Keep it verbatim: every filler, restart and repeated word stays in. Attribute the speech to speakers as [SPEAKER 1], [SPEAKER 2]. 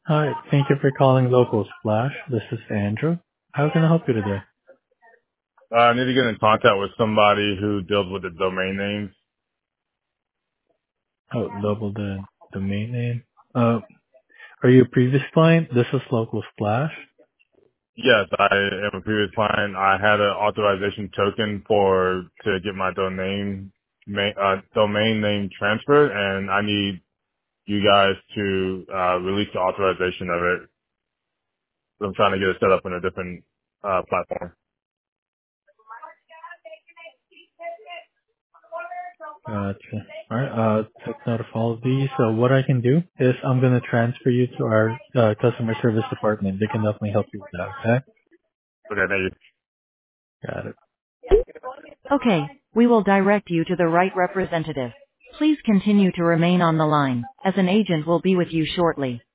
[SPEAKER 1] Hi, thank you for calling Local Splash. This is Andrew. How can I help you today?
[SPEAKER 2] Uh, I need to get in contact with somebody who deals with the domain names.
[SPEAKER 1] Oh, double the domain name. Uh, are you a previous client? This is Local Splash.
[SPEAKER 2] Yes, I am a previous client. I had an authorization token for to get my domain ma- uh, domain name transferred, and I need you guys to uh, release the authorization of it. I'm trying to get it set up in a different uh, platform.
[SPEAKER 1] Gotcha. Alright, uh, take note of all of these. So what I can do is I'm gonna transfer you to our uh, customer service department. They can definitely help you with that, okay?
[SPEAKER 2] Okay, thank you.
[SPEAKER 1] Got it.
[SPEAKER 3] Okay, we will direct you to the right representative. Please continue to remain on the line, as an agent will be with you shortly.